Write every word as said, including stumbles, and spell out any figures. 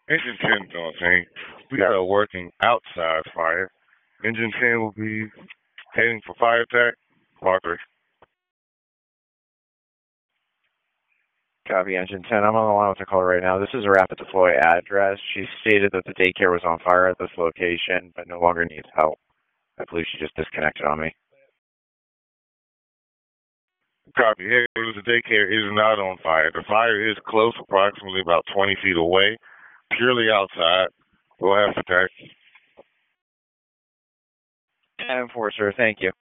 Engine ten, don't think. We got a working outside fire. Engine ten will be heading for fire attack. Mark three. Copy, Engine ten. I'm on the line with the caller right now. This is a rapid deploy address. She stated that the daycare was on fire at this location, but no longer needs help. I believe she just disconnected on me. Copy. Headquarters, the daycare is not on fire. The fire is close, approximately about twenty feet away, purely outside. We'll have to attack. ten four, sir. Thank you.